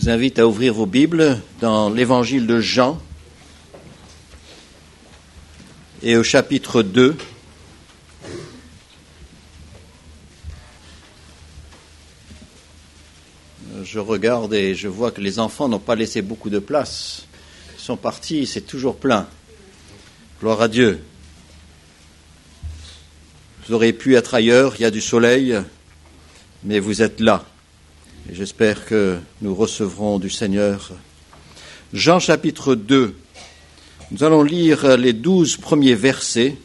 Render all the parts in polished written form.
Je vous invite à ouvrir vos Bibles dans l'évangile de Jean et au chapitre 2. Je regarde et je vois que les enfants n'ont pas laissé beaucoup de place. Ils sont partis, c'est toujours plein. Gloire à Dieu. Vous auriez pu être ailleurs, il y a du soleil, mais vous êtes là. Et j'espère que nous recevrons du Seigneur. Jean chapitre 2. Nous allons lire les 12 premiers versets.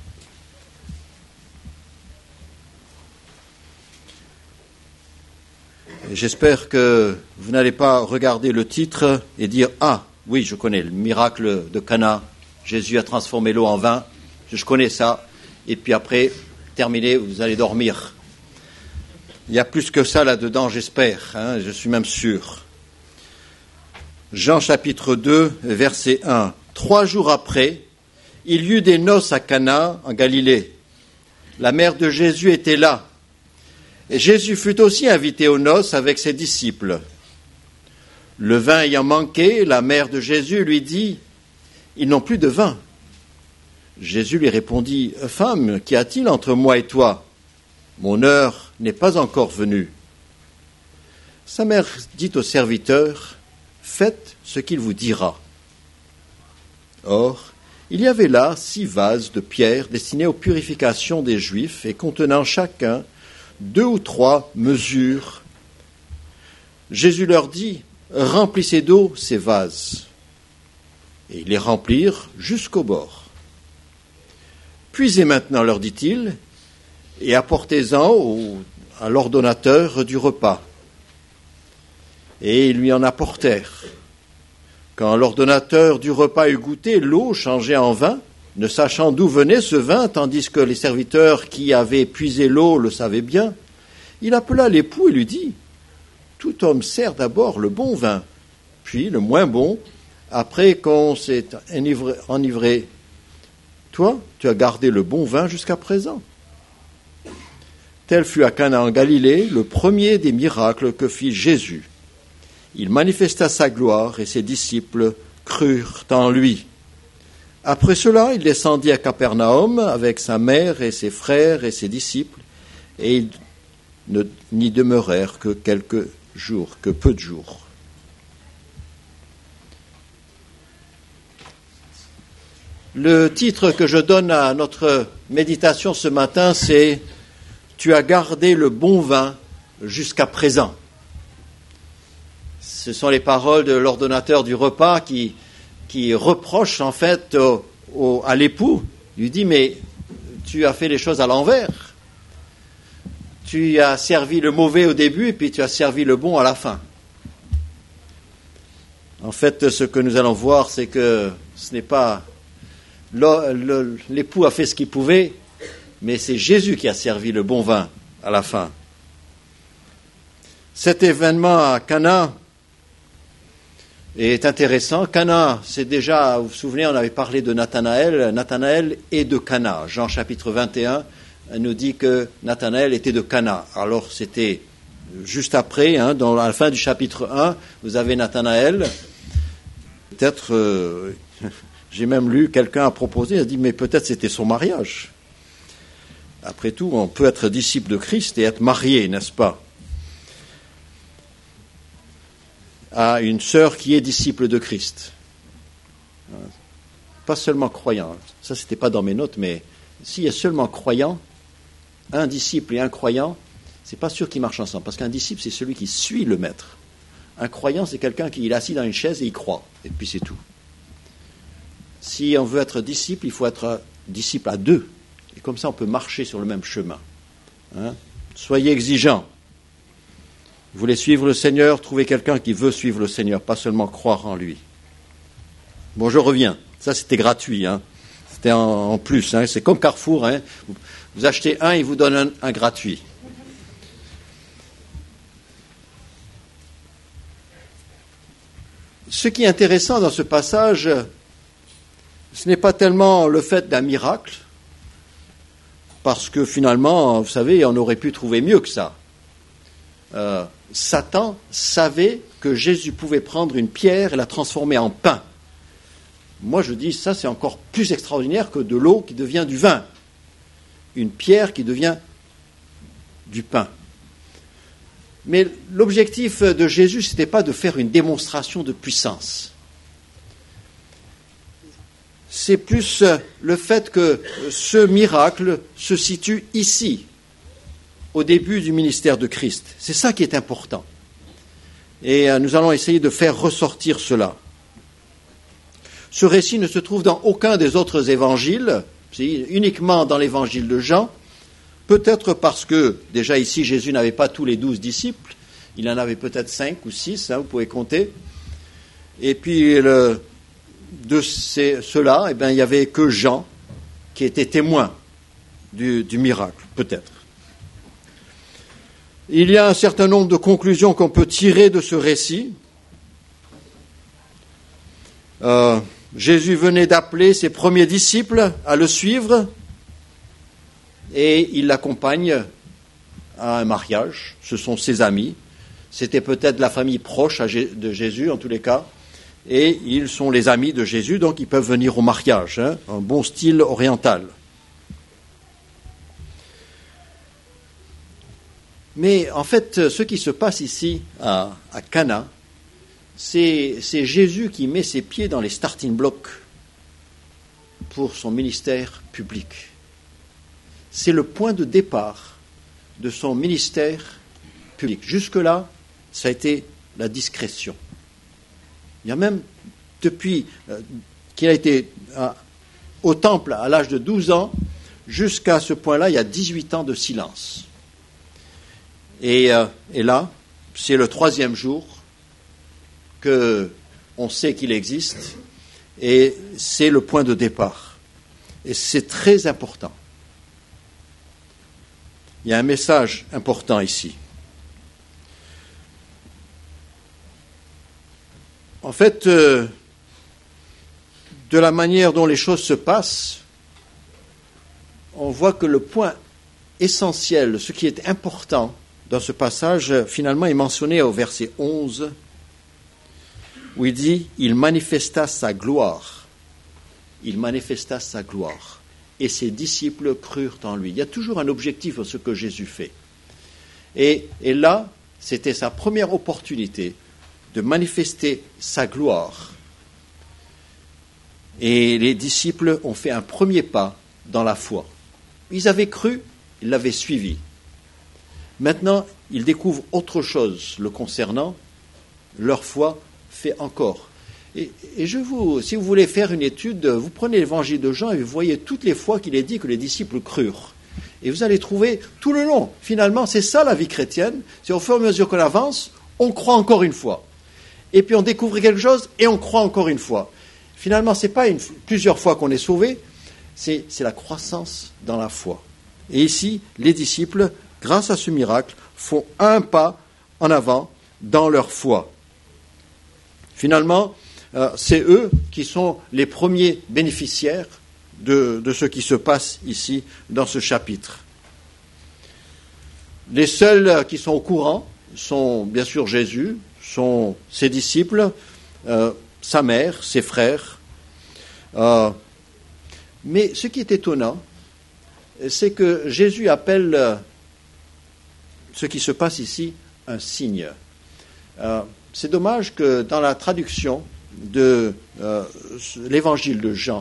Et j'espère que vous n'allez pas regarder le titre et dire « Ah, oui, je connais le miracle de Cana. Jésus a transformé l'eau en vin. Je connais ça. » Et puis après, terminé, vous allez dormir. Il y a plus que ça là-dedans, j'espère, je suis même sûr. Jean chapitre 2, verset 1. 3 jours après, il y eut des noces à Cana, en Galilée. La mère de Jésus était là. Et Jésus fut aussi invité aux noces avec ses disciples. Le vin ayant manqué, la mère de Jésus lui dit « Ils n'ont plus de vin. » Jésus lui répondit « Femme, qu'y a-t-il entre moi et toi ? Mon heure n'est pas encore venue. » Sa mère dit au serviteur « Faites ce qu'il vous dira. » Or, il y avait là 6 vases de pierre destinés aux purifications des Juifs et contenant chacun 2 ou 3 mesures. Jésus leur dit « Remplissez d'eau ces vases. » Et ils les remplirent jusqu'au bord. « Puisez maintenant, leur dit-il, et apportez-en à l'ordonnateur du repas. » Et ils lui en apportèrent. Quand l'ordonnateur du repas eut goûté l'eau changée en vin, ne sachant d'où venait ce vin, tandis que les serviteurs qui avaient puisé l'eau le savaient bien, il appela l'époux et lui dit « Tout homme sert d'abord le bon vin, puis le moins bon, après qu'on s'est enivré. Toi, tu as gardé le bon vin jusqu'à présent. » Tel fut à Cana en Galilée le premier des miracles que fit Jésus. Il manifesta sa gloire et ses disciples crurent en lui. Après cela, il descendit à Capernaum avec sa mère et ses frères et ses disciples, et ils n'y demeurèrent que quelques jours, que peu de jours. Le titre que je donne à notre méditation ce matin, c'est « Tu as gardé le bon vin jusqu'à présent ». Ce sont les paroles de l'ordonnateur du repas qui reproche en fait à l'époux. Il lui dit « Mais tu as fait les choses à l'envers. Tu as servi le mauvais au début et puis tu as servi le bon à la fin. » En fait, ce que nous allons voir, c'est que ce n'est pas... L'époux a fait ce qu'il pouvait, mais c'est Jésus qui a servi le bon vin à la fin. Cet événement à Cana est intéressant. Cana, c'est déjà, vous vous souvenez, on avait parlé de Nathanaël. Nathanaël est de Cana. Jean chapitre 21 nous dit que Nathanaël était de Cana. Alors c'était juste après, à la fin du chapitre 1, vous avez Nathanaël. Peut-être... J'ai même lu, quelqu'un a proposé, il a dit, mais peut-être c'était son mariage. Après tout, on peut être disciple de Christ et être marié, n'est-ce pas, à une sœur qui est disciple de Christ. Pas seulement croyant. Ça, c'était pas dans mes notes, mais s'il y a seulement croyant, un disciple et un croyant, c'est pas sûr qu'ils marchent ensemble, parce qu'un disciple, c'est celui qui suit le maître. Un croyant, c'est quelqu'un qui est assis dans une chaise et il croit, et puis c'est tout. Si on veut être disciple, il faut être disciple à 2. Et comme ça, on peut marcher sur le même chemin. Soyez exigeants. Vous voulez suivre le Seigneur, trouvez quelqu'un qui veut suivre le Seigneur, pas seulement croire en lui. Bon, je reviens. Ça, c'était gratuit. C'était en plus. C'est comme Carrefour. Vous achetez un, il vous donne un gratuit. Ce qui est intéressant dans ce passage... Ce n'est pas tellement le fait d'un miracle, parce que finalement, vous savez, on aurait pu trouver mieux que ça. Satan savait que Jésus pouvait prendre une pierre et la transformer en pain. Moi, je dis, ça, c'est encore plus extraordinaire que de l'eau qui devient du vin. Une pierre qui devient du pain. Mais l'objectif de Jésus, ce n'était pas de faire une démonstration de puissance. C'est plus le fait que ce miracle se situe ici, au début du ministère de Christ. C'est ça qui est important. Et nous allons essayer de faire ressortir cela. Ce récit ne se trouve dans aucun des autres évangiles, c'est uniquement dans l'évangile de Jean, peut-être parce que, déjà ici, Jésus n'avait pas tous les 12 disciples, il en avait peut-être 5 ou 6, vous pouvez compter. Et puis, de ceux-là, il n'y avait que Jean qui était témoin du miracle, peut-être. Il y a un certain nombre de conclusions qu'on peut tirer de ce récit. Jésus venait d'appeler ses premiers disciples à le suivre et il l'accompagne à un mariage. Ce sont ses amis. C'était peut-être la famille proche de Jésus en tous les cas. Et ils sont les amis de Jésus, donc ils peuvent venir au mariage, un bon style oriental. Mais en fait, ce qui se passe ici à Cana, c'est Jésus qui met ses pieds dans les starting blocks pour son ministère public. C'est le point de départ de son ministère public. Jusque-là, ça a été la discrétion. Il y a même, depuis qu'il a été au temple à l'âge de 12 ans, jusqu'à ce point-là, il y a 18 ans de silence. Et là, c'est le 3e jour qu'on sait qu'il existe, et c'est le point de départ. Et c'est très important. Il y a un message important ici. En fait, de la manière dont les choses se passent, on voit que le point essentiel, ce qui est important dans ce passage, finalement, est mentionné au verset 11, où il dit « Il manifesta sa gloire. Il manifesta sa gloire. Et ses disciples crurent en lui. » Il y a toujours un objectif à ce que Jésus fait. Et là, c'était sa première opportunité de manifester sa gloire. Et les disciples ont fait un premier pas dans la foi. Ils avaient cru, ils l'avaient suivi. Maintenant, ils découvrent autre chose le concernant. Leur foi fait encore. Et si vous voulez faire une étude, vous prenez l'évangile de Jean et vous voyez toutes les fois qu'il est dit que les disciples crurent. Et vous allez trouver tout le long. Finalement, c'est ça la vie chrétienne. C'est au fur et à mesure qu'on avance, on croit encore une fois. Et puis on découvre quelque chose et on croit encore une fois. Finalement, ce n'est pas plusieurs fois qu'on est sauvé, c'est la croissance dans la foi. Et ici, les disciples, grâce à ce miracle, font un pas en avant dans leur foi. Finalement, c'est eux qui sont les premiers bénéficiaires de ce qui se passe ici dans ce chapitre. Les seuls qui sont au courant sont bien sûr Jésus, sont ses disciples, sa mère, ses frères. Mais ce qui est étonnant, c'est que Jésus appelle ce qui se passe ici un signe. C'est dommage que dans la traduction de l'évangile de Jean,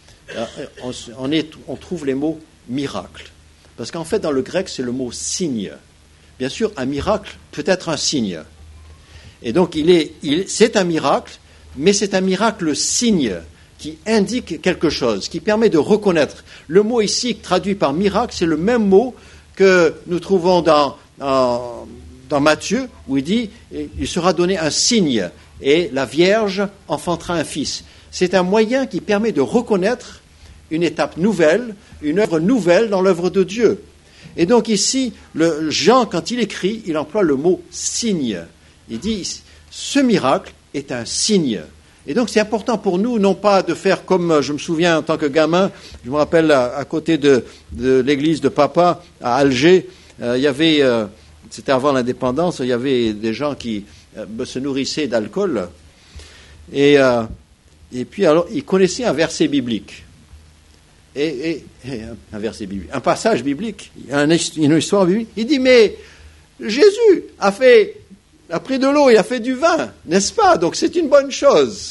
on trouve les mots miracle. Parce qu'en fait, dans le grec, c'est le mot signe. Bien sûr, un miracle peut être un signe. Et donc, c'est un miracle, mais c'est un miracle signe qui indique quelque chose, qui permet de reconnaître. Le mot ici, traduit par miracle, c'est le même mot que nous trouvons dans Matthieu, où il dit « Il sera donné un signe, et la Vierge enfantera un fils ». C'est un moyen qui permet de reconnaître une étape nouvelle, une œuvre nouvelle dans l'œuvre de Dieu. Et donc ici, Jean, quand il écrit, il emploie le mot « signe ». Il dit « ce miracle est un signe ». Et donc c'est important pour nous, non pas de faire comme je me souviens en tant que gamin, je me rappelle à côté de l'église de papa à Alger, il y avait c'était avant l'indépendance, il y avait des gens qui se nourrissaient d'alcool. Et puis alors, ils connaissaient un verset biblique. Et un verset biblique, un passage biblique, une histoire biblique. Il dit, mais Jésus a pris de l'eau, il a fait du vin, n'est-ce pas? Donc c'est une bonne chose.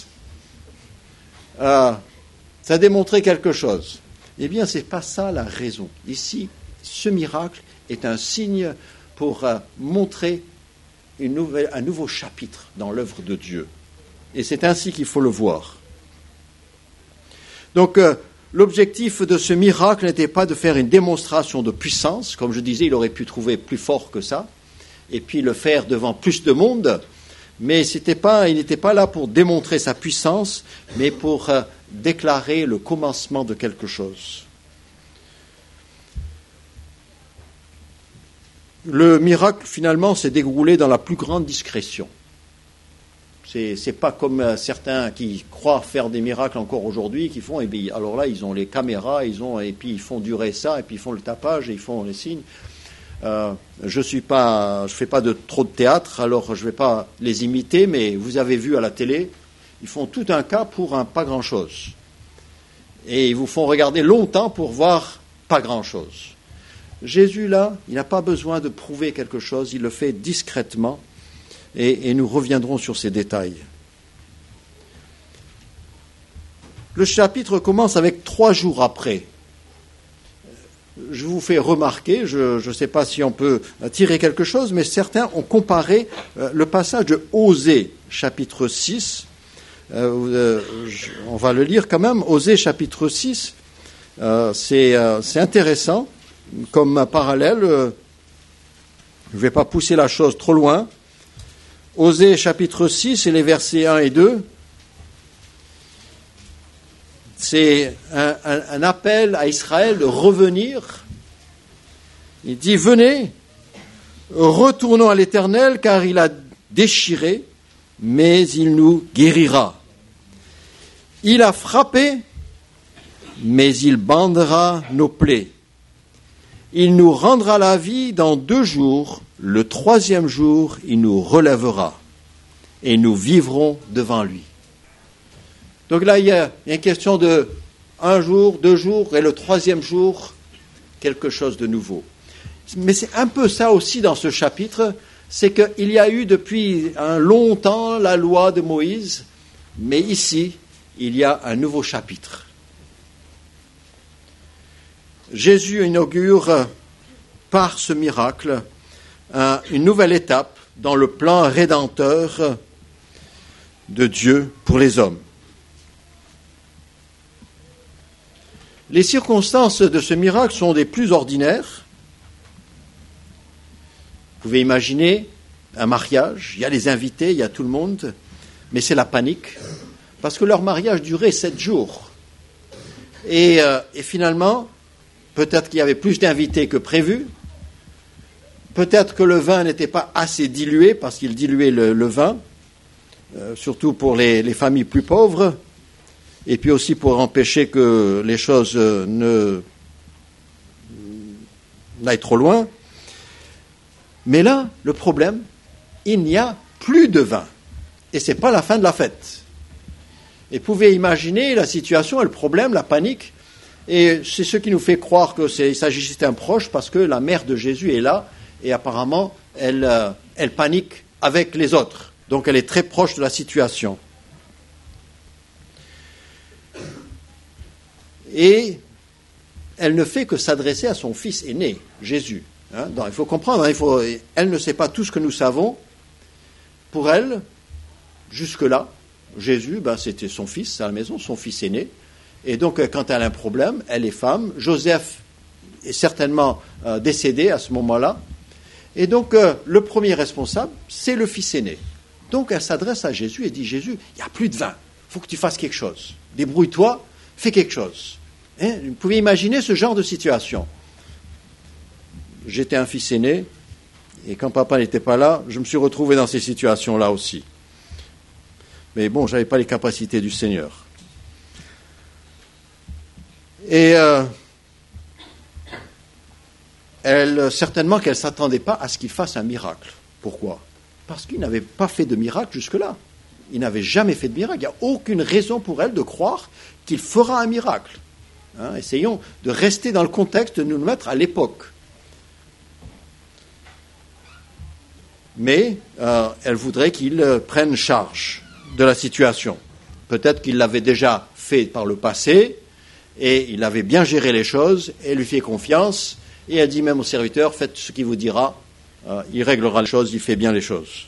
Ça a démontré quelque chose. Eh bien, ce n'est pas ça la raison. Ici, ce miracle est un signe pour montrer un nouveau chapitre dans l'œuvre de Dieu. Et c'est ainsi qu'il faut le voir. Donc, l'objectif de ce miracle n'était pas de faire une démonstration de puissance. Comme je disais, il aurait pu trouver plus fort que ça, et puis le faire devant plus de monde. Mais il n'était pas là pour démontrer sa puissance, mais pour déclarer le commencement de quelque chose. Le miracle, finalement, s'est déroulé dans la plus grande discrétion. C'est pas comme certains qui croient faire des miracles encore aujourd'hui, qui font, et bien, alors là, ils ont les caméras, et puis ils font durer ça, et puis ils font le tapage, et ils font les signes. Je fais pas trop de théâtre, alors je vais pas les imiter, mais vous avez vu à la télé, ils font tout un cas pour pas grand-chose. Et ils vous font regarder longtemps pour voir pas grand-chose. Jésus, là, il n'a pas besoin de prouver quelque chose, il le fait discrètement, et nous reviendrons sur ces détails. Le chapitre commence avec 3 jours après. Je vous fais remarquer, je ne sais pas si on peut tirer quelque chose, mais certains ont comparé le passage de Osée, chapitre 6. On va le lire quand même. Osée, chapitre 6, c'est intéressant comme parallèle. Je ne vais pas pousser la chose trop loin. Osée, chapitre 6, et les versets 1 et 2. C'est un appel à Israël de revenir. Il dit, venez, retournons à l'Éternel, car il a déchiré, mais il nous guérira. Il a frappé, mais il bandera nos plaies. Il nous rendra la vie dans 2 jours, le 3e jour, il nous relèvera, et nous vivrons devant lui. Donc là, il y a une question de 1 jour, 2 jours, et le 3e jour, quelque chose de nouveau. Mais c'est un peu ça aussi dans ce chapitre, c'est qu'il y a eu depuis un long temps la loi de Moïse, mais ici, il y a un nouveau chapitre. Jésus inaugure par ce miracle une nouvelle étape dans le plan rédempteur de Dieu pour les hommes. Les circonstances de ce miracle sont des plus ordinaires. Vous pouvez imaginer un mariage, il y a les invités, il y a tout le monde, mais c'est la panique, parce que leur mariage durait 7 jours. Et finalement, peut-être qu'il y avait plus d'invités que prévu, peut-être que le vin n'était pas assez dilué, parce qu'il diluait le vin, surtout pour les familles plus pauvres, et puis aussi pour empêcher que les choses n'aillent trop loin. Mais là, le problème, il n'y a plus de vin. Et ce n'est pas la fin de la fête. Et vous pouvez imaginer la situation, le problème, la panique. Et c'est ce qui nous fait croire qu'il s'agissait d'un proche, parce que la mère de Jésus est là, et apparemment, elle panique avec les autres. Donc elle est très proche de la situation. Et elle ne fait que s'adresser à son fils aîné, Jésus. Donc, il faut comprendre, elle ne sait pas tout ce que nous savons. Pour elle, jusque-là, Jésus, c'était son fils à la maison, son fils aîné. Et donc, quand elle a un problème, elle est femme. Joseph est certainement décédé à ce moment-là. Et donc, le premier responsable, c'est le fils aîné. Donc, elle s'adresse à Jésus et dit, Jésus, il n'y a plus de vin, il faut que tu fasses quelque chose. Débrouille-toi, fais quelque chose. Vous pouvez imaginer ce genre de situation. J'étais un fils aîné, et quand papa n'était pas là, je me suis retrouvé dans ces situations-là aussi. Mais bon, je n'avais pas les capacités du Seigneur. Et certainement qu'elle ne s'attendait pas à ce qu'il fasse un miracle. Pourquoi ? Parce qu'il n'avait pas fait de miracle jusque-là. Il n'avait jamais fait de miracle. Il n'y a aucune raison pour elle de croire qu'il fera un miracle. Essayons de rester dans le contexte, de nous mettre à l'époque. Mais elle voudrait qu'il prenne charge de la situation. Peut-être qu'il l'avait déjà fait par le passé, et il avait bien géré les choses, et elle lui fait confiance, et elle dit même au serviteur, faites ce qu'il vous dira, il réglera les choses, il fait bien les choses.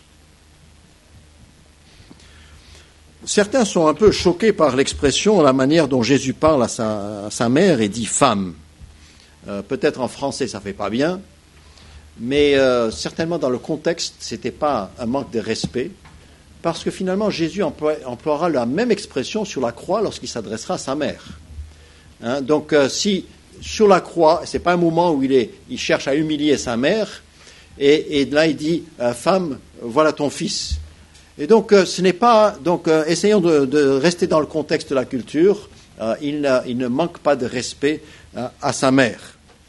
Certains sont un peu choqués par l'expression, la manière dont Jésus parle à sa mère et dit « femme ». Peut-être en français ça ne fait pas bien, mais certainement dans le contexte, ce n'était pas un manque de respect, parce que finalement Jésus emploiera la même expression sur la croix lorsqu'il s'adressera à sa mère. Donc si sur la croix, ce n'est pas un moment où il cherche à humilier sa mère, et là il dit « femme, voilà ton fils ». Et donc, ce n'est pas. Donc, essayons de rester dans le contexte de la culture. Il ne manque pas de respect à sa mère.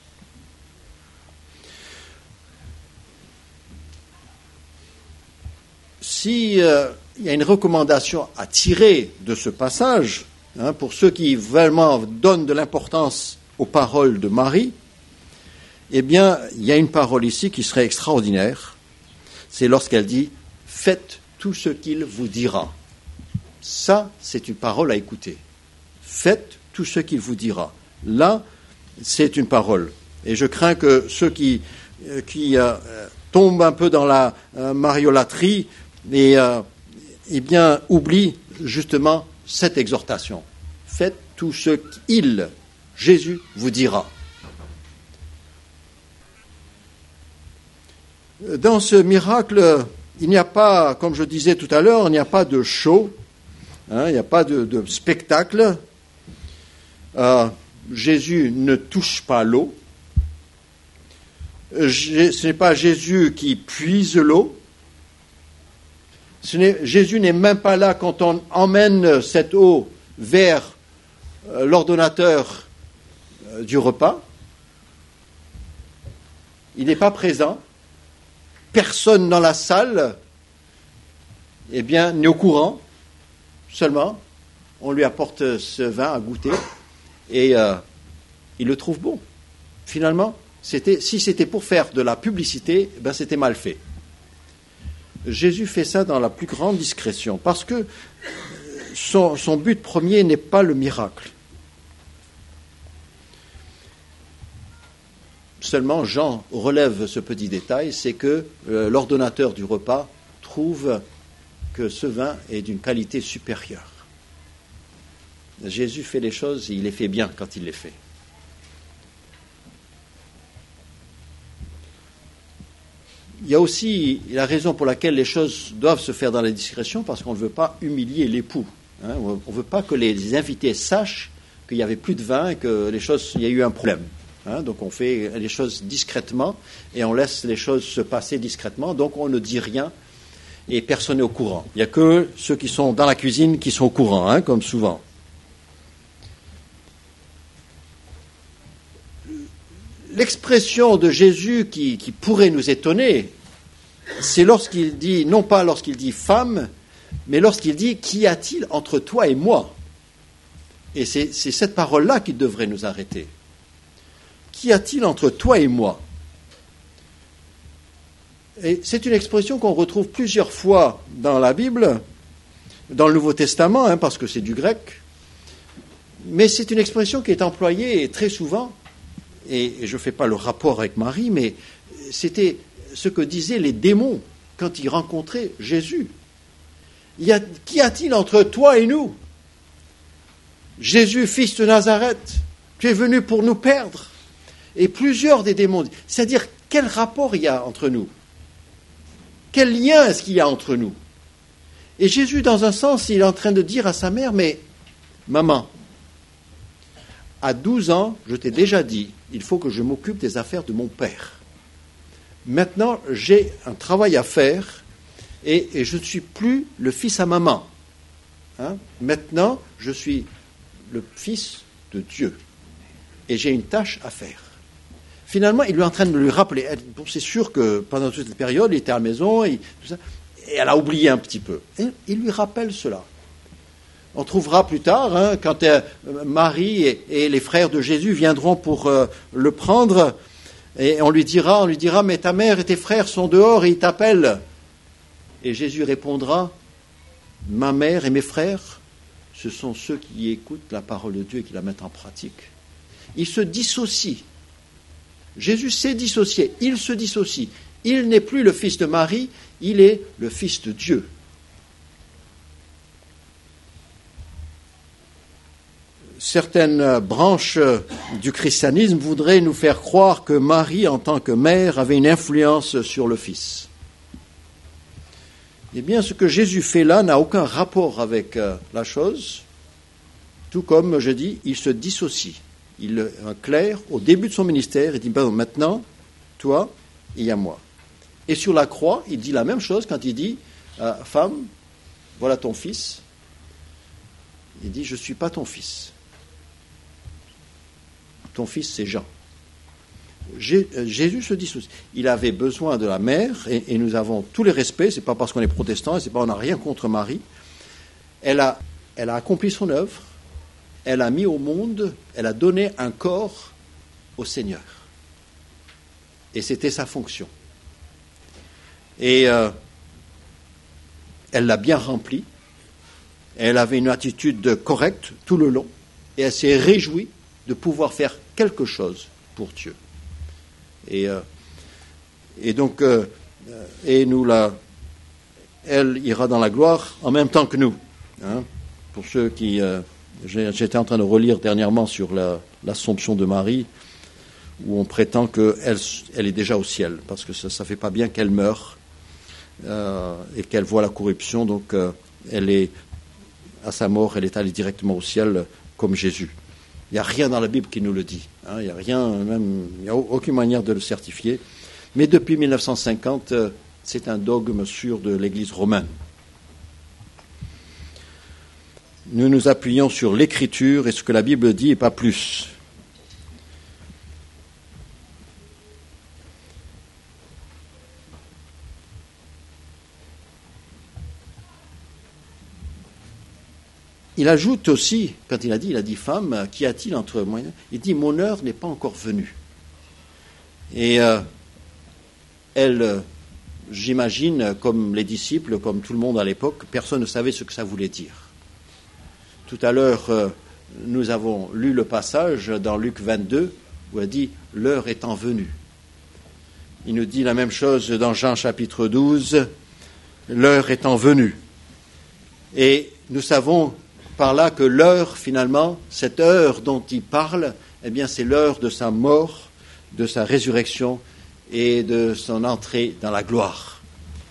Si il y a une recommandation à tirer de ce passage, pour ceux qui vraiment donnent de l'importance aux paroles de Marie, eh bien, il y a une parole ici qui serait extraordinaire. C'est lorsqu'elle dit « Faites tout ce qu'il vous dira ». Ça, c'est une parole à écouter. Faites tout ce qu'il vous dira. Là, c'est une parole. Et je crains que ceux qui tombent un peu dans la mariolâtrie eh bien, oublient justement cette exhortation. Faites tout ce qu'il, Jésus, vous dira. Dans ce miracle, il n'y a pas, comme je disais tout à l'heure, il n'y a pas de show, il n'y a pas de spectacle. Jésus ne touche pas l'eau. Ce n'est pas Jésus qui puise l'eau. Jésus n'est même pas là quand on emmène cette eau vers l'ordonnateur du repas. Il n'est pas présent. Personne dans la salle, eh bien, n'est au courant. Seulement, on lui apporte ce vin à goûter et il le trouve bon. Finalement, si c'était pour faire de la publicité, ben c'était mal fait. Jésus fait ça dans la plus grande discrétion parce que son but premier n'est pas le miracle. Seulement, Jean relève ce petit détail, c'est que l'ordonnateur du repas trouve que ce vin est d'une qualité supérieure. Jésus fait les choses et il les fait bien quand il les fait. Il y a aussi la raison pour laquelle les choses doivent se faire dans la discrétion, parce qu'on ne veut pas humilier l'époux. On ne veut pas que les invités sachent qu'il n'y avait plus de vin et qu'il y a eu un problème. Donc on fait les choses discrètement et on laisse les choses se passer discrètement, donc on ne dit rien et personne n'est au courant. Il n'y a que ceux qui sont dans la cuisine qui sont au courant, comme souvent. L'expression de Jésus qui pourrait nous étonner, c'est lorsqu'il dit, non pas lorsqu'il dit « femme », mais lorsqu'il dit « qu'y a-t-il entre toi et moi ?» Et c'est cette parole-là qui devrait nous arrêter. Qu'y a-t-il entre toi et moi ? Et c'est une expression qu'on retrouve plusieurs fois dans la Bible, dans le Nouveau Testament, parce que c'est du grec, mais c'est une expression qui est employée très souvent, et je ne fais pas le rapport avec Marie, mais c'était ce que disaient les démons quand ils rencontraient Jésus. Qu'y a-t-il entre toi et nous ? Jésus, fils de Nazareth, tu es venu pour nous perdre. Et plusieurs des démons, c'est-à-dire quel rapport il y a entre nous ? Quel lien est-ce qu'il y a entre nous ? Et Jésus, dans un sens, il est en train de dire à sa mère, mais maman, à 12 ans, je t'ai déjà dit, il faut que je m'occupe des affaires de mon père. Maintenant, j'ai un travail à faire et je ne suis plus le fils à maman. Maintenant, je suis le fils de Dieu et j'ai une tâche à faire. finalement, il est en train de lui rappeler. Bon, c'est sûr que pendant toute cette période, il était à la maison, et tout ça, et elle a oublié un petit peu. Et il lui rappelle cela. On trouvera plus tard, quand Marie et les frères de Jésus viendront pour le prendre, et on lui dira, mais ta mère et tes frères sont dehors et ils t'appellent. Et Jésus répondra, ma mère et mes frères, ce sont ceux qui écoutent la parole de Dieu et qui la mettent en pratique. Il se dissocie. Jésus s'est dissocié, il se dissocie. Il n'est plus le fils de Marie, il est le fils de Dieu. Certaines branches du christianisme voudraient nous faire croire que Marie, en tant que mère, avait une influence sur le Fils. Eh bien, ce que Jésus fait là n'a aucun rapport avec la chose, tout comme, je dis, il se dissocie. Il est clair, au début de son ministère, il dit, maintenant, toi, il y a moi. Et sur la croix, il dit la même chose quand il dit, femme, voilà ton fils. Il dit, je ne suis pas ton fils. Ton fils, c'est Jean. Jésus se dissocie. Il avait besoin de la mère, et nous avons tous les respects, ce n'est pas parce qu'on est protestant, et on n'a rien contre Marie. Elle a accompli son œuvre, elle a mis au monde, elle a donné un corps au Seigneur. Et c'était sa fonction. Et elle l'a bien rempli, elle avait une attitude correcte tout le long, et elle s'est réjouie de pouvoir faire quelque chose pour Dieu. Et donc, elle ira dans la gloire en même temps que nous. Pour ceux qui, j'étais en train de relire dernièrement sur l'Assomption de Marie, où on prétend qu'elle est déjà au ciel, parce que ça ne fait pas bien qu'elle meure et qu'elle voit la corruption, donc elle est à sa mort, elle est allée directement au ciel comme Jésus. Il n'y a rien dans la Bible qui nous le dit. Il n'y a rien, même, il n'y a aucune manière de le certifier. Mais depuis 1950, c'est un dogme sûr de l'Église romaine. Nous nous appuyons sur l'Écriture et ce que la Bible dit et pas plus. Il ajoute aussi, quand il a dit, femme, qu'y a-t-il entre moi? Il dit, mon heure n'est pas encore venue. Et elle, j'imagine, comme les disciples, comme tout le monde à l'époque, personne ne savait ce que ça voulait dire. Tout à l'heure, nous avons lu le passage dans Luc 22, où il dit, l'heure étant venue. Il nous dit la même chose dans Jean chapitre 12, l'heure étant venue. Et nous savons par là que l'heure, finalement, cette heure dont il parle, eh bien, c'est l'heure de sa mort, de sa résurrection et de son entrée dans la gloire.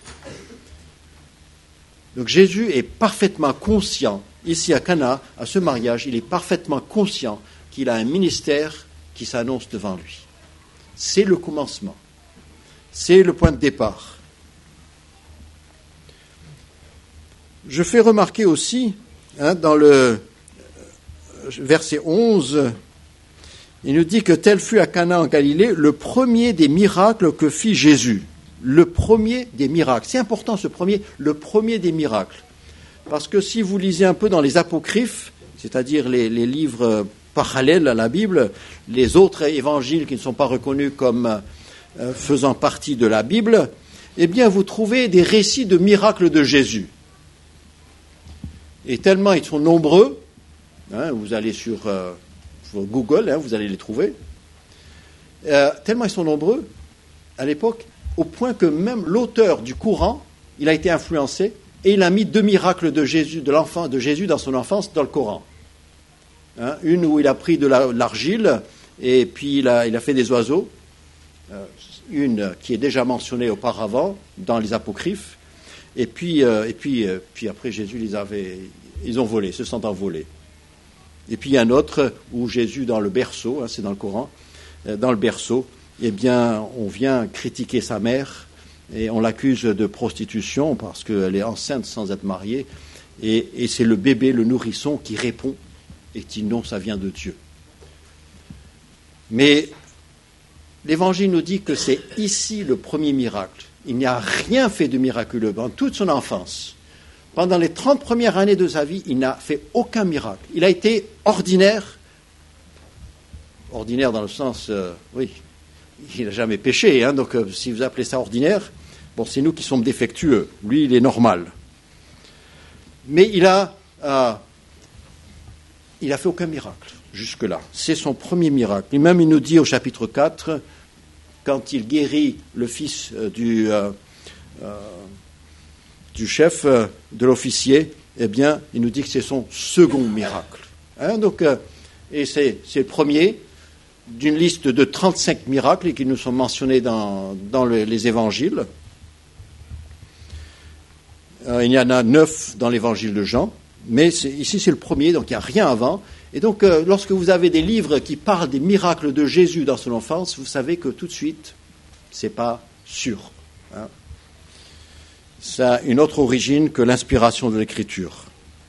Donc Jésus est parfaitement conscient, ici à Cana, à ce mariage, il est parfaitement conscient qu'il a un ministère qui s'annonce devant lui. C'est le commencement. C'est le point de départ. Je fais remarquer aussi, dans le verset 11, il nous dit que tel fut à Cana en Galilée le premier des miracles que fit Jésus. Le premier des miracles. C'est important ce premier, le premier des miracles. Parce que si vous lisez un peu dans les apocryphes, c'est-à-dire les livres parallèles à la Bible, les autres évangiles qui ne sont pas reconnus comme faisant partie de la Bible, eh bien vous trouvez des récits de miracles de Jésus. Et tellement ils sont nombreux, vous allez sur Google, vous allez les trouver, tellement ils sont nombreux à l'époque, au point que même l'auteur du Coran, il a été influencé et il a mis 2 miracles de Jésus, de Jésus dans son enfance dans le Coran. Une où il a pris de l'argile et puis il a fait des oiseaux, une qui est déjà mentionnée auparavant dans les apocryphes. Et puis après Jésus ils ont volé, se sont envolés. Et puis il y a un autre où Jésus dans le berceau, c'est dans le Coran, dans le berceau, eh bien on vient critiquer sa mère et on l'accuse de prostitution parce qu'elle est enceinte sans être mariée. Et c'est le bébé, le nourrisson qui répond et dit non, ça vient de Dieu. Mais l'Évangile nous dit que c'est ici le premier miracle. Il n'y a rien fait de miraculeux dans toute son enfance. Pendant les 30 premières années de sa vie, il n'a fait aucun miracle. Il a été ordinaire dans le sens, oui, il n'a jamais péché, hein, donc si vous appelez ça ordinaire, bon, c'est nous qui sommes défectueux. Lui, il est normal. Mais il a fait aucun miracle jusque-là. C'est son premier miracle. Et même il nous dit au chapitre 4, quand il guérit le fils du chef, de l'officier, eh bien, il nous dit que c'est son second miracle. Hein, donc, et c'est le premier d'une liste de 35 miracles qui nous sont mentionnés dans les évangiles. Il y en a 9 dans l'évangile de Jean, mais ici c'est le premier, donc il n'y a rien avant. Et donc, lorsque vous avez des livres qui parlent des miracles de Jésus dans son enfance, vous savez que tout de suite, c'est pas sûr. Hein. Ça a une autre origine que l'inspiration de l'Écriture.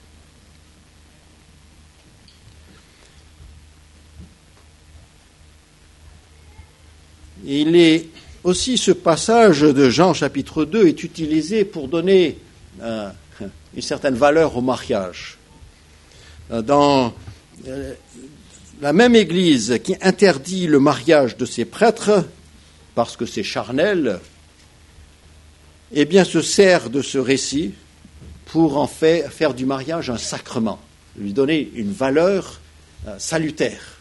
Il est aussi, ce passage de Jean chapitre 2 est utilisé pour donner une certaine valeur au mariage. Dans la même Église qui interdit le mariage de ses prêtres, parce que c'est charnel, eh bien se sert de ce récit pour en faire du mariage un sacrement, lui donner une valeur salutaire.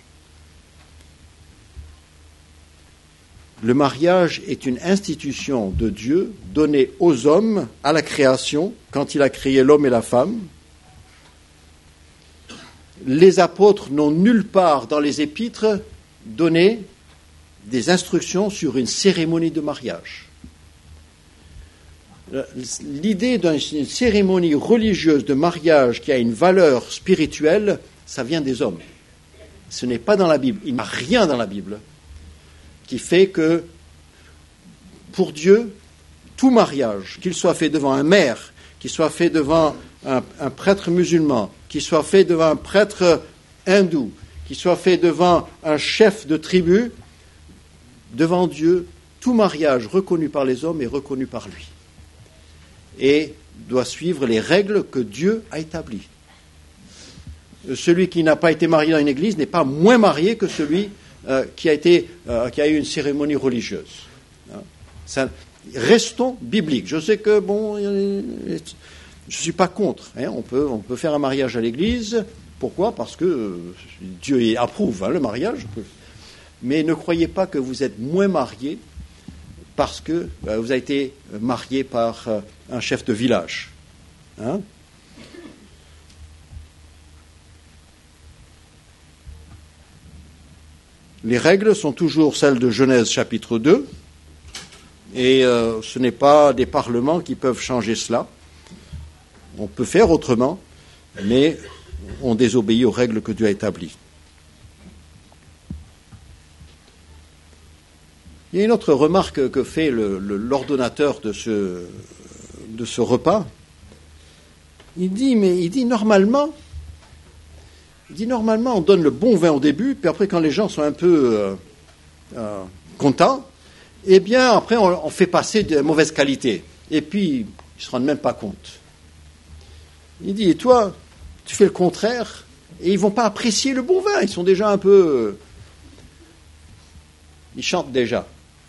Le mariage est une institution de Dieu donnée aux hommes à la création, quand il a créé l'homme et la femme. Les apôtres n'ont nulle part dans les épîtres donné des instructions sur une cérémonie de mariage. L'idée d'une cérémonie religieuse de mariage qui a une valeur spirituelle, ça vient des hommes. Ce n'est pas dans la Bible. Il n'y a rien dans la Bible qui fait que, pour Dieu, tout mariage, qu'il soit fait devant un maire, qu'il soit fait devant un prêtre musulman, qu'il soit fait devant un prêtre hindou, qu'il soit fait devant un chef de tribu, devant Dieu, tout mariage reconnu par les hommes est reconnu par lui et doit suivre les règles que Dieu a établies. Celui qui n'a pas été marié dans une église n'est pas moins marié que celui qui a eu une cérémonie religieuse. Restons bibliques. Je sais que, bon, je ne suis pas contre. Hein, on peut faire un mariage à l'église. Pourquoi ? Parce que Dieu approuve le mariage. Mais ne croyez pas que vous êtes moins marié parce que vous avez été marié par un chef de village. Hein ? Les règles sont toujours celles de Genèse chapitre 2, et ce n'est pas des parlements qui peuvent changer cela. On peut faire autrement, mais on désobéit aux règles que Dieu a établies. Il y a une autre remarque que fait l'ordonnateur de ce repas. Il dit normalement, on donne le bon vin au début, puis après, quand les gens sont un peu contents, eh bien, après, on fait passer de mauvaise qualité. Et puis, ils ne se rendent même pas compte. Il dit, et toi, tu fais le contraire, et ils ne vont pas apprécier le bon vin. Ils sont déjà un peu... ils chantent déjà.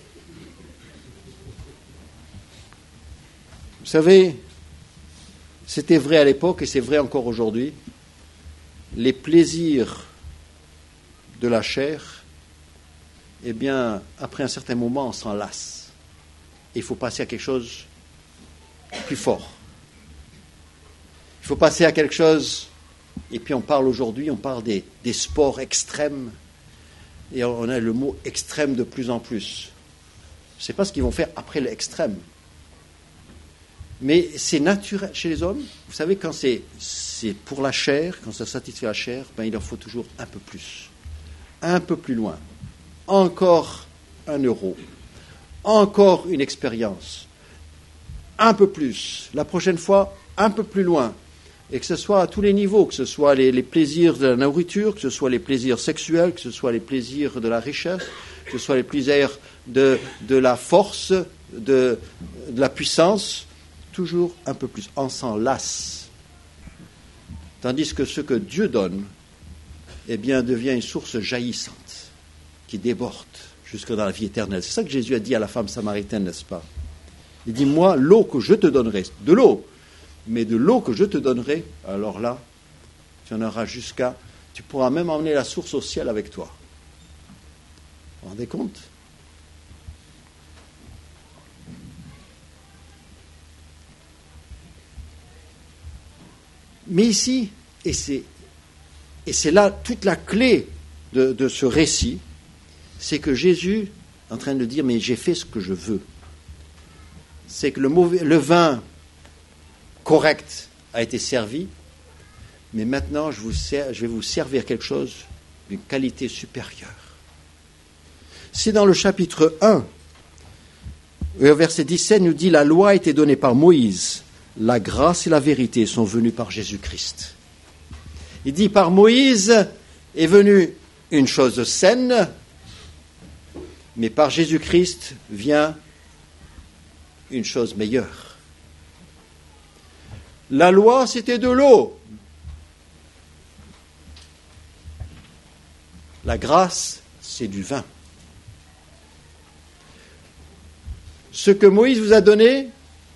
Vous savez, c'était vrai à l'époque, et c'est vrai encore aujourd'hui. Les plaisirs de la chair, eh bien, après un certain moment, on s'en lasse. Il faut passer à quelque chose de plus fort. Il faut passer à quelque chose, et puis on parle des sports extrêmes, et on a le mot extrême de plus en plus. Je ne sais pas ce qu'ils vont faire après l'extrême. Mais c'est naturel chez les hommes. Vous savez, quand c'est pour la chair, quand ça satisfait la chair, il en faut toujours un peu plus. Un peu plus loin. Encore 1 euro. Encore une expérience. Un peu plus. La prochaine fois, un peu plus loin. Et que ce soit à tous les niveaux, que ce soit les plaisirs de la nourriture, que ce soit les plaisirs sexuels, que ce soit les plaisirs de la richesse, que ce soit les plaisirs de la force, de la puissance, toujours un peu plus. On s'en lasse. Tandis que ce que Dieu donne, eh bien, devient une source jaillissante, qui déborde jusque dans la vie éternelle. C'est ça que Jésus a dit à la femme samaritaine, n'est-ce pas? Il dit, moi, l'eau que je te donnerai, de l'eau, mais de l'eau que je te donnerai, alors là, tu en auras tu pourras même emmener la source au ciel avec toi. Vous vous rendez compte? Mais ici, et c'est là toute la clé de ce récit, c'est que Jésus est en train de dire, mais j'ai fait ce que je veux. C'est que le vin correct a été servi, mais maintenant je vais vous servir quelque chose d'une qualité supérieure. C'est dans le chapitre 1, verset 17, nous dit, la loi a été donnée par Moïse, la grâce et la vérité sont venues par Jésus-Christ. Il dit, par Moïse est venue une chose saine, mais par Jésus-Christ vient une chose meilleure. La loi, c'était de l'eau. La grâce, c'est du vin. Ce que Moïse vous a donné,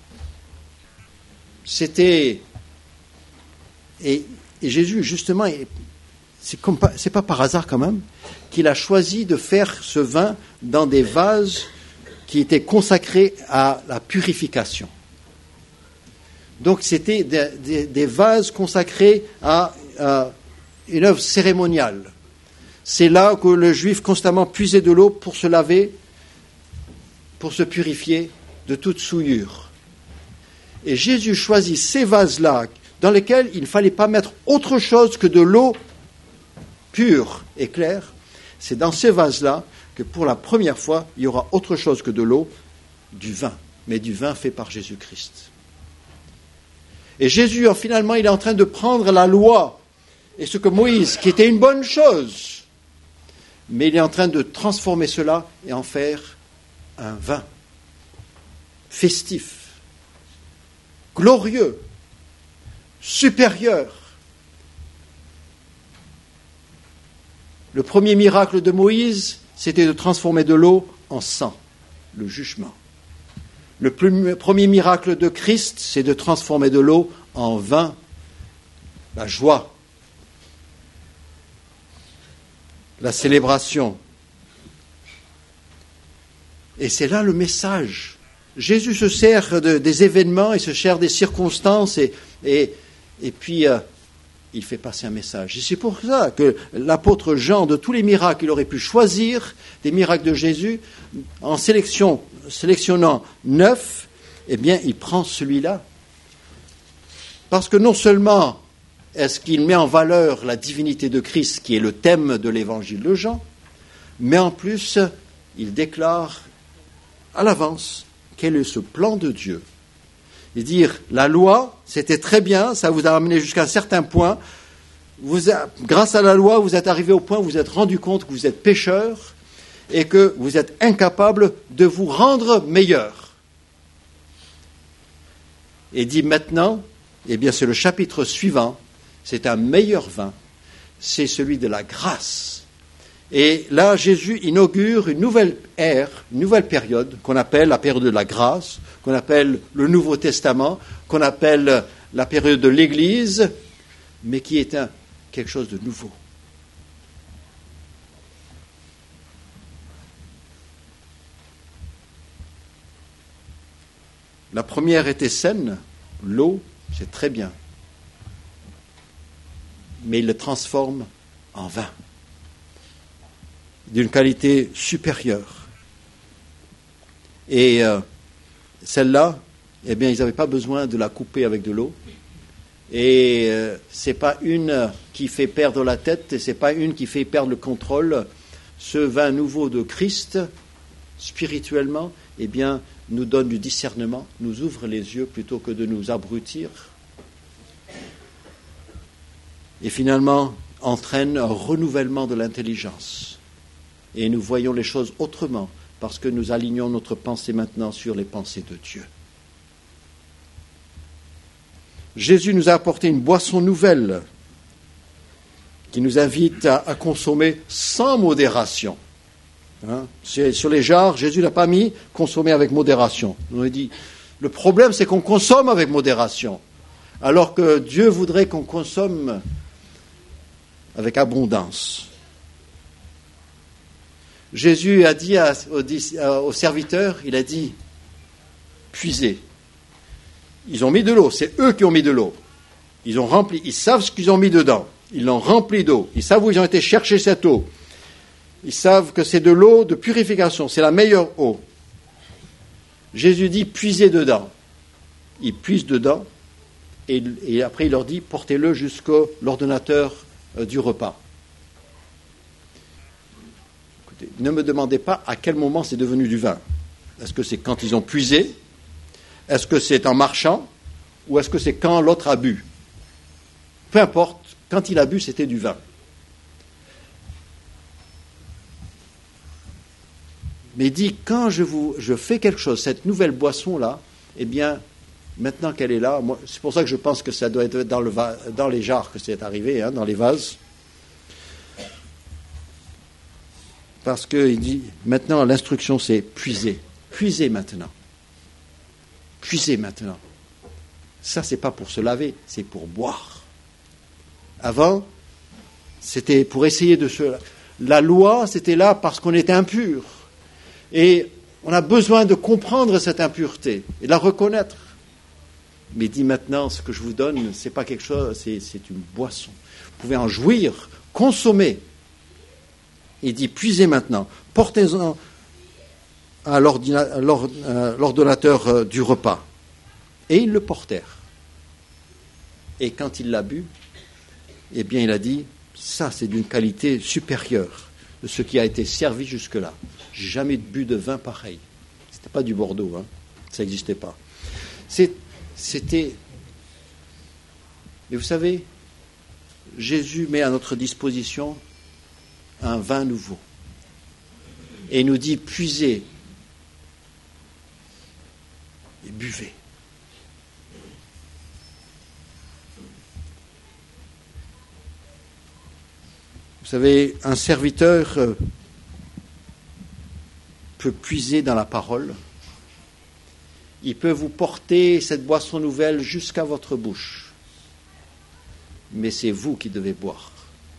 c'était... Et Jésus, justement, c'est pas par hasard quand même, qu'il a choisi de faire ce vin dans des vases qui étaient consacrés à la purification. Donc c'était des vases consacrés à une œuvre cérémoniale. C'est là que le juif constamment puisait de l'eau pour se laver, pour se purifier de toute souillure. Et Jésus choisit ces vases-là dans lesquels il ne fallait pas mettre autre chose que de l'eau pure et claire. C'est dans ces vases-là que pour la première fois, il y aura autre chose que de l'eau, du vin, mais du vin fait par Jésus-Christ. Et Jésus, finalement, il est en train de prendre la loi et ce que Moïse, qui était une bonne chose, mais il est en train de transformer cela et en faire un vin festif, glorieux, supérieur. Le premier miracle de Moïse, c'était de transformer de l'eau en sang, le jugement. Le premier miracle de Christ, c'est de transformer de l'eau en vin, la joie, la célébration. Et c'est là le message. Jésus se sert des événements, il se sert des circonstances et puis il fait passer un message. Et c'est pour ça que l'apôtre Jean, de tous les miracles, il aurait pu choisir des miracles de Jésus, en sélectionnant 9, eh bien, il prend celui-là. Parce que non seulement est-ce qu'il met en valeur la divinité de Christ, qui est le thème de l'évangile de Jean, mais en plus, il déclare à l'avance quel est ce plan de Dieu. Et dire, la loi, c'était très bien, ça vous a amené jusqu'à un certain point. Grâce à la loi, vous êtes arrivé au point où vous êtes rendu compte que vous êtes pécheur et que vous êtes incapable de vous rendre meilleur. Et dit maintenant, eh bien c'est le chapitre suivant, c'est un meilleur vin, c'est celui de la grâce. Et là, Jésus inaugure une nouvelle ère, une nouvelle période, qu'on appelle la période de la grâce, qu'on appelle le Nouveau Testament, qu'on appelle la période de l'Église, mais qui est quelque chose de nouveau. La première était saine, l'eau, c'est très bien, mais il le transforme en vin, d'une qualité supérieure. Et celle-là, eh bien, ils n'avaient pas besoin de la couper avec de l'eau. Et c'est pas une qui fait perdre la tête, et c'est pas une qui fait perdre le contrôle. Ce vin nouveau de Christ, spirituellement, eh bien, nous donne du discernement, nous ouvre les yeux plutôt que de nous abrutir. et finalement entraîne un renouvellement de l'intelligence. Et nous voyons les choses autrement, parce que nous alignons notre pensée maintenant sur les pensées de Dieu. Jésus nous a apporté une boisson nouvelle qui nous invite à consommer sans modération. Sur les jarres, Jésus n'a pas mis « consommer avec modération ». On a dit, le problème c'est qu'on consomme avec modération, alors que Dieu voudrait qu'on consomme avec abondance. Jésus a dit aux serviteurs, il a dit « puisez ». Ils ont mis de l'eau, c'est eux qui ont mis de l'eau. Ils ont rempli, ils savent ce qu'ils ont mis dedans. Ils l'ont rempli d'eau. Ils savent où ils ont été chercher cette eau. Ils savent que c'est de l'eau de purification, c'est la meilleure eau. Jésus dit, puisez dedans. Ils puisent dedans, et après il leur dit, portez-le jusqu'à l'ordonnateur du repas. Écoutez, ne me demandez pas à quel moment c'est devenu du vin. Est-ce que c'est quand ils ont puisé ? Est-ce que c'est en marchant ? Ou est-ce que c'est quand l'autre a bu ? Peu importe, quand il a bu, c'était du vin. Mais il dit, quand je fais quelque chose, cette nouvelle boisson-là, eh bien, maintenant qu'elle est là, moi, c'est pour ça que je pense que ça doit être dans les jarres que c'est arrivé, dans les vases. Parce qu'il dit, maintenant, l'instruction, c'est puiser. Puiser maintenant. Puiser maintenant. Ça, c'est pas pour se laver, c'est pour boire. Avant, c'était pour essayer de se... La loi, c'était là parce qu'on était impur. Et on a besoin de comprendre cette impureté et de la reconnaître. Mais il dit maintenant, ce que je vous donne, c'est pas quelque chose, c'est une boisson. Vous pouvez en jouir, consommer. Il dit, puisez maintenant, portez-en à l'ordonnateur du repas. Et ils le portèrent. Et quand il l'a bu, eh bien il a dit, ça c'est d'une qualité supérieure de ce qui a été servi jusque-là. J'ai jamais bu de vin pareil. C'était pas du Bordeaux, ça n'existait pas. C'était... Mais vous savez, Jésus met à notre disposition un vin nouveau. Et il nous dit, puisez et buvez. Vous savez, un serviteur peut puiser dans la parole. Il peut vous porter cette boisson nouvelle jusqu'à votre bouche. Mais c'est vous qui devez boire.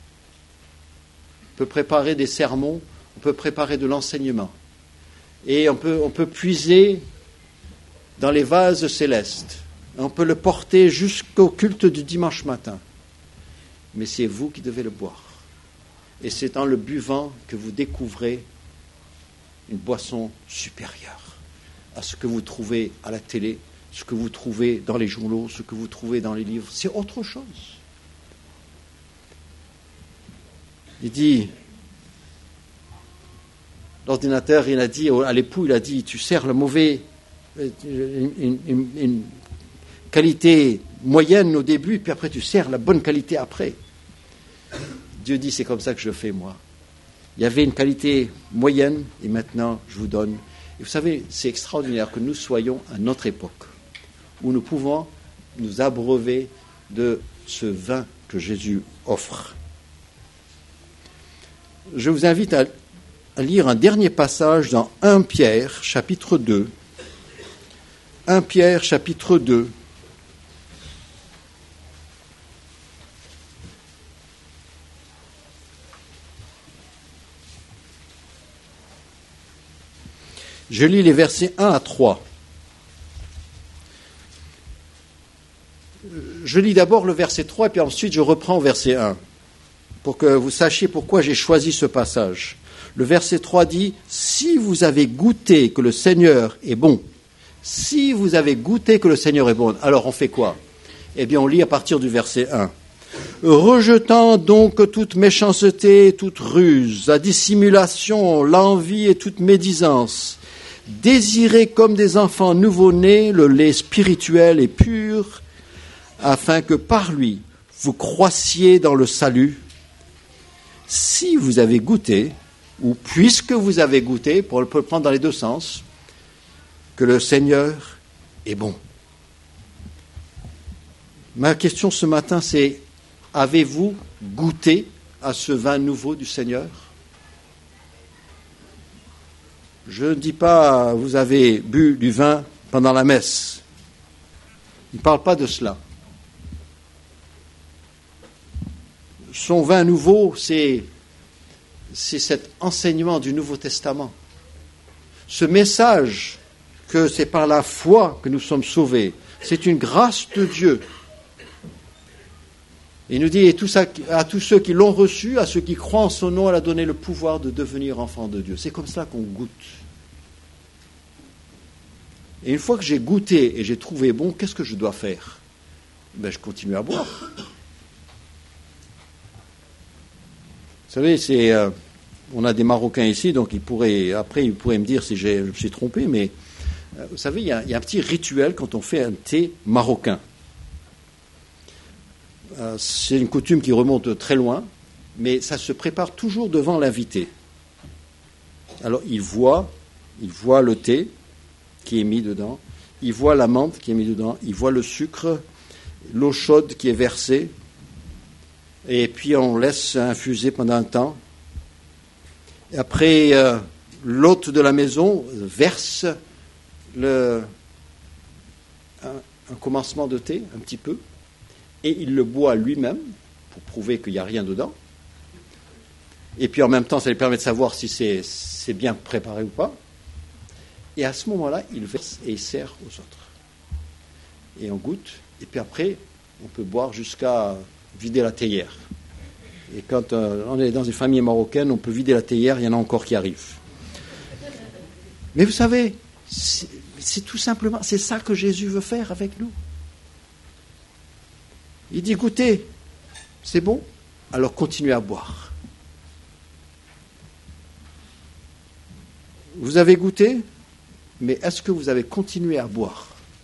On peut préparer des sermons, on peut préparer de l'enseignement. Et on peut puiser dans les vases célestes. On peut le porter jusqu'au culte du dimanche matin. Mais c'est vous qui devez le boire. Et c'est en le buvant que vous découvrez une boisson supérieure à ce que vous trouvez à la télé, ce que vous trouvez dans les journaux, ce que vous trouvez dans les livres. C'est autre chose. Il dit, l'ordinateur, il a dit à l'époux, il a dit, tu sers le mauvais, une qualité moyenne au début, puis après tu sers la bonne qualité après. Dieu dit, c'est comme ça que je fais, moi. Il y avait une qualité moyenne, et maintenant, je vous donne. Et vous savez, c'est extraordinaire que nous soyons à notre époque, où nous pouvons nous abreuver de ce vin que Jésus offre. Je vous invite à lire un dernier passage dans 1 Pierre, chapitre 2. 1 Pierre, chapitre 2. Je lis les versets 1 à 3. Je lis d'abord le verset 3 et puis ensuite je reprends au verset 1 pour que vous sachiez pourquoi j'ai choisi ce passage. Le verset 3 dit « Si vous avez goûté que le Seigneur est bon, si vous avez goûté que le Seigneur est bon, alors on fait quoi ?» Eh bien on lit à partir du verset 1. « Rejetant donc toute méchanceté, toute ruse, la dissimulation, l'envie et toute médisance, désirez comme des enfants nouveau-nés le lait spirituel et pur, afin que par lui vous croissiez dans le salut, si vous avez goûté, ou puisque vous avez goûté, pour le prendre dans les deux sens, que le Seigneur est bon. Ma question ce matin, c'est, avez-vous goûté à ce vin nouveau du Seigneur? Je ne dis pas, vous avez bu du vin pendant la messe. Il ne parle pas de cela. Son vin nouveau, c'est cet enseignement du Nouveau Testament. Ce message que c'est par la foi que nous sommes sauvés, c'est une grâce de Dieu. Il nous dit, et tout ça, à tous ceux qui l'ont reçu, à ceux qui croient en son nom, elle a donné le pouvoir de devenir enfants de Dieu. C'est comme ça qu'on goûte. Et une fois que j'ai goûté et j'ai trouvé bon, qu'est-ce que je dois faire? Je continue à boire. Vous savez, on a des Marocains ici, donc ils pourraient me dire si je me suis trompé, mais vous savez, il y a un petit rituel quand on fait un thé marocain. C'est une coutume qui remonte très loin, mais ça se prépare toujours devant l'invité. Alors, il voit le thé qui est mis dedans, il voit la menthe qui est mise dedans, il voit le sucre, l'eau chaude qui est versée, et puis on laisse infuser pendant un temps. Et après, l'hôte de la maison verse un commencement de thé, un petit peu, et il le boit lui-même, pour prouver qu'il n'y a rien dedans. Et puis en même temps, ça lui permet de savoir si c'est bien préparé ou pas. Et à ce moment-là, il verse et il sert aux autres. Et on goûte, et puis après, on peut boire jusqu'à vider la théière. Et quand on est dans une famille marocaine, on peut vider la théière, il y en a encore qui arrivent. Mais vous savez, c'est tout simplement, c'est ça que Jésus veut faire avec nous. Il dit, goûtez, c'est bon, alors continuez à boire. Vous avez goûté, mais est-ce que vous avez continué à boire?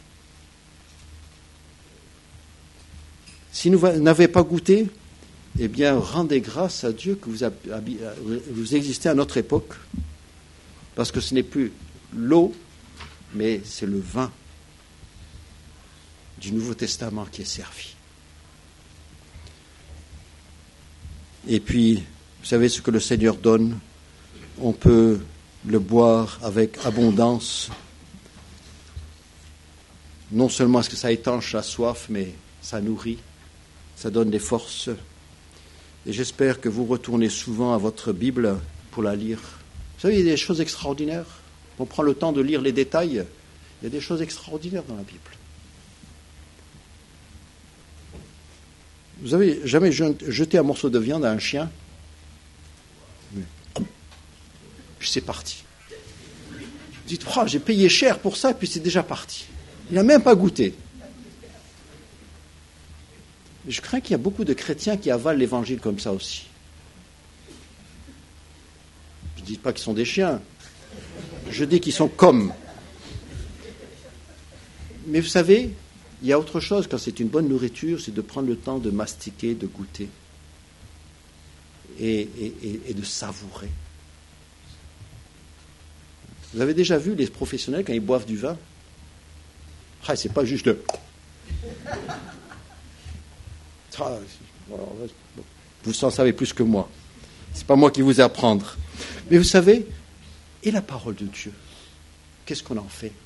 Si vous n'avez pas goûté, eh bien, rendez grâce à Dieu que vous existez à notre époque, parce que ce n'est plus l'eau, mais c'est le vin du Nouveau Testament qui est servi. Et puis, vous savez ce que le Seigneur donne, on peut le boire avec abondance. Non seulement est-ce que ça étanche la soif, mais ça nourrit, ça donne des forces. Et j'espère que vous retournez souvent à votre Bible pour la lire. Vous savez, il y a des choses extraordinaires. On prend le temps de lire les détails. Il y a des choses extraordinaires dans la Bible. Vous avez jamais jeté un morceau de viande à un chien? Puis c'est parti. Vous dites, oh, j'ai payé cher pour ça, puis c'est déjà parti. Il n'a même pas goûté. Je crains qu'il y a beaucoup de chrétiens qui avalent l'évangile comme ça aussi. Je ne dis pas qu'ils sont des chiens. Je dis qu'ils sont comme. Mais vous savez, il y a autre chose quand c'est une bonne nourriture, c'est de prendre le temps de mastiquer, de goûter et de savourer. Vous avez déjà vu les professionnels quand ils boivent du vin? C'est pas juste vous en savez plus que moi. C'est pas moi qui vous ai à apprendre. Mais vous savez, et la parole de Dieu, qu'est-ce qu'on en fait?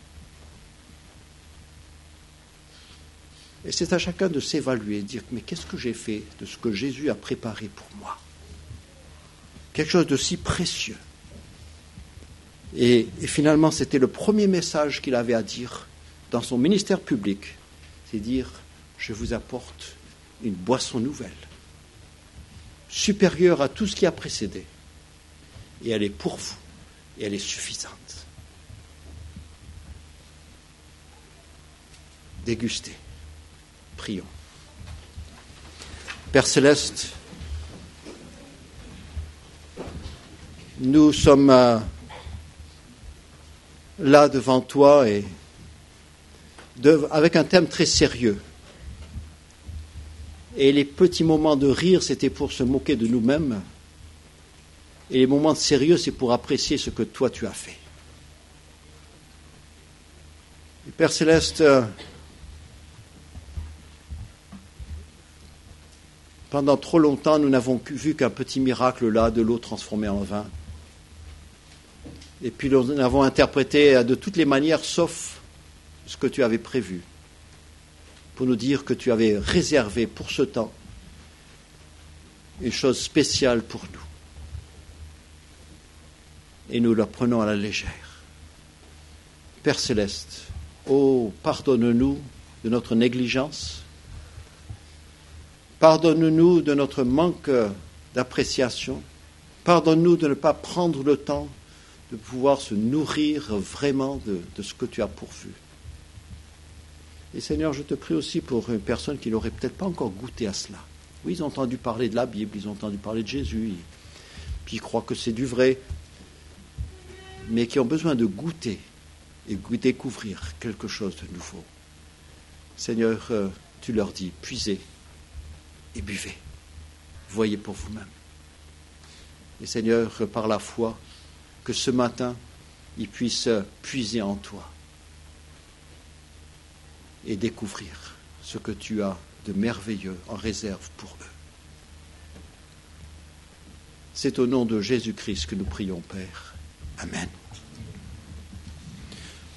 Et c'est à chacun de s'évaluer, de dire, mais qu'est-ce que j'ai fait de ce que Jésus a préparé pour moi? Quelque chose de si précieux. Et finalement, c'était le premier message qu'il avait à dire dans son ministère public, c'est dire, je vous apporte une boisson nouvelle, supérieure à tout ce qui a précédé. Et elle est pour vous, et elle est suffisante. Dégustez. Prions. Père Céleste, nous sommes là devant toi et avec un thème très sérieux. Et les petits moments de rire, c'était pour se moquer de nous-mêmes. Et les moments de sérieux, c'est pour apprécier ce que toi tu as fait. Et Père Céleste, pendant trop longtemps, nous n'avons vu qu'un petit miracle là, de l'eau transformée en vin. Et puis nous l'avons interprété de toutes les manières, sauf ce que tu avais prévu, pour nous dire que tu avais réservé pour ce temps une chose spéciale pour nous. Et nous la prenons à la légère. Père Céleste, oh, pardonne-nous de notre négligence. Pardonne-nous de notre manque d'appréciation. Pardonne-nous de ne pas prendre le temps de pouvoir se nourrir vraiment de ce que tu as pourvu. Et Seigneur, je te prie aussi pour une personne qui n'aurait peut-être pas encore goûté à cela. Oui, ils ont entendu parler de la Bible, ils ont entendu parler de Jésus, puis ils croient que c'est du vrai, mais qui ont besoin de goûter et découvrir quelque chose de nouveau. Seigneur, tu leur dis, puisez et buvez. Voyez pour vous-même. Et Seigneur, par la foi, que ce matin, ils puissent puiser en toi et découvrir ce que tu as de merveilleux en réserve pour eux. C'est au nom de Jésus-Christ que nous prions, Père. Amen.